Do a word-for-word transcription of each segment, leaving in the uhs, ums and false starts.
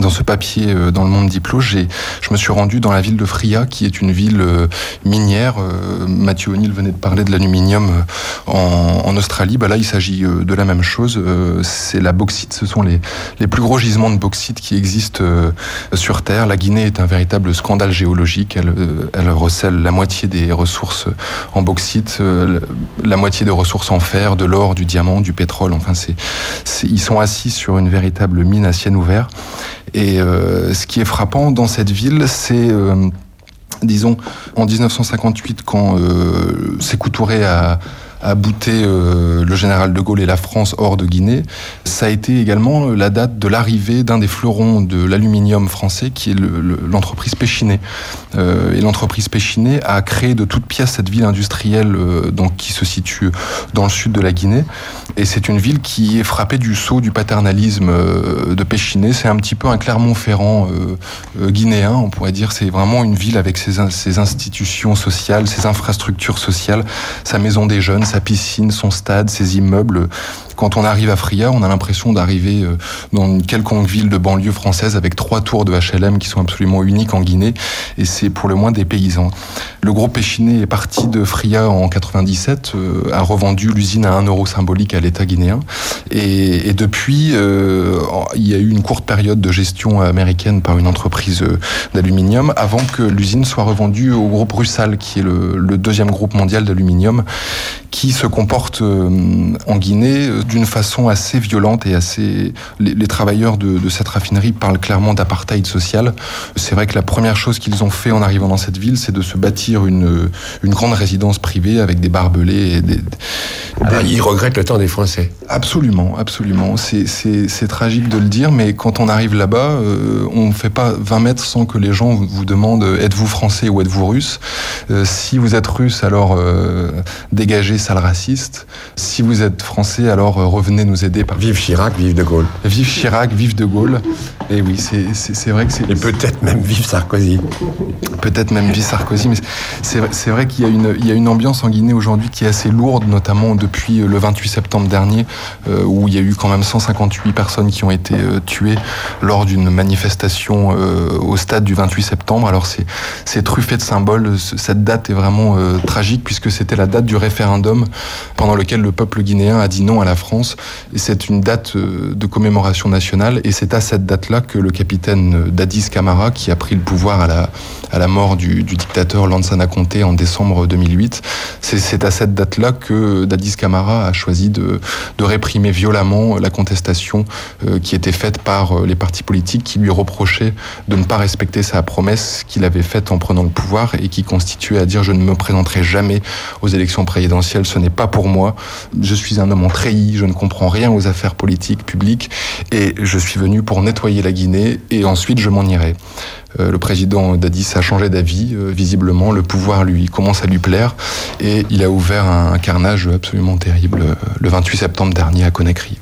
dans ce papier euh, dans le Monde Diplo, j'ai, je me suis rendu dans la ville de Fria, qui est une ville euh, minière. Euh, Mathieu O'Neill venait de parler de l'aluminium euh, en, en Australie. Bah là, il s'agit euh, de la même chose. Euh, c'est la bauxite. Ce sont les, les plus gros gisements de bauxite qui existent euh, sur Terre. La Guinée est un véritable scandale géologique. Elle, euh, elle recèle la moitié des ressources en bauxite, euh, la moitié des ressources en fer, de l'or, du diamant, du pétrole. Enfin, c'est, c'est, ils sont assis sur une véritable mine à ciel ouvert. Et euh, ce qui est frappant dans cette ville, c'est, euh, disons, en dix-neuf cent cinquante-huit, quand euh, Sékou Touré a, a bouté euh, le général de Gaulle et la France hors de Guinée, ça a été également la date de l'arrivée d'un des fleurons de l'aluminium français, qui est le, le, l'entreprise Péchinet. Euh, et l'entreprise Péchinet a créé de toutes pièces cette ville industrielle euh, donc, qui se situe dans le sud de la Guinée. Et c'est une ville qui est frappée du sceau du paternalisme euh, de Péchinet. C'est un petit peu un Clermont-Ferrand euh, euh, guinéen, on pourrait dire. C'est vraiment une ville avec ses, ses institutions sociales, ses infrastructures sociales, sa maison des jeunes, sa piscine, son stade, ses immeubles. Quand on arrive à Fria, on a l'impression d'arriver dans une quelconque ville de banlieue française avec trois tours de H L M qui sont absolument uniques en Guinée, et c'est pour le moins des paysans. Le groupe Péchinet est parti de Fria en quatre-vingt-dix-sept, euh, a revendu l'usine à un euro symbolique à l'État guinéen, et, et depuis, euh, il y a eu une courte période de gestion américaine par une entreprise d'aluminium avant que l'usine soit revendue au groupe Rusal, qui est le, le deuxième groupe mondial d'aluminium, qui se comporte euh, en Guinée d'une façon assez violente et assez... Les, les travailleurs de, de cette raffinerie parlent clairement d'apartheid social. C'est vrai que la première chose qu'ils ont fait en arrivant dans cette ville, c'est de se bâtir une, une grande résidence privée avec des barbelés et des... Alors, des... Ils regrettent le temps des Français. Absolument, absolument. C'est, c'est, c'est tragique de le dire, mais quand on arrive là-bas, euh, on ne fait pas vingt mètres sans que les gens vous, vous demandent « êtes-vous français ou êtes-vous russe ?» euh, Si vous êtes russe, alors euh, dégagez, sale raciste. Si vous êtes français, alors euh, revenez nous aider. Par... Vive Chirac, vive De Gaulle. Vive Chirac, vive De Gaulle. Et oui, c'est, c'est, c'est vrai que c'est... Et peut-être même vive Sarkozy. Peut-être même vive Sarkozy, mais c'est, c'est vrai qu'il y a, une, il y a une ambiance en Guinée aujourd'hui qui est assez lourde, notamment depuis le vingt-huit septembre dernier, euh, où il y a eu quand même cent cinquante-huit personnes qui ont été euh, tuées lors d'une manifestation euh, au stade du vingt-huit septembre. Alors c'est, c'est truffé de symboles. Cette date est vraiment euh, tragique, puisque c'était la date du référendum pendant lequel le peuple guinéen a dit non à la France. Et c'est une date euh, de commémoration nationale, et c'est à cette date-là que le capitaine Dadis Camara, qui a pris le pouvoir à la, à la mort du, du dictateur Lansana Conté en décembre deux mille huit, c'est, c'est à cette date-là que Dadis Camara a choisi de, de réprimer violemment la contestation euh, qui était faite par euh, les partis politiques, qui lui reprochaient de ne pas respecter sa promesse qu'il avait faite en prenant le pouvoir, et qui constituait à dire « je ne me présenterai jamais aux élections présidentielles, ce n'est pas pour moi, je suis un homme en treillis, je ne comprends rien aux affaires politiques publiques, et je suis venu pour nettoyer la Guinée, et ensuite je m'en irai ». Euh, le président Dadis a changé d'avis, euh, visiblement, le pouvoir lui commence à lui plaire, et il a ouvert un, un carnage absolument terrible euh, le vingt-huit septembre dernier à Conakry.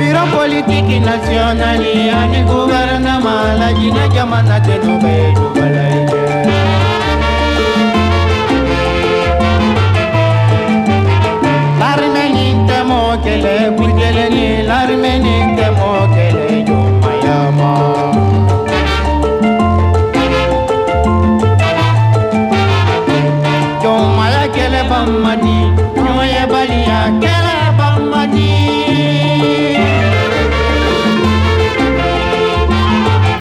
Nationali, ani gouvernement, la Guinée, Jamana, Ténoubé,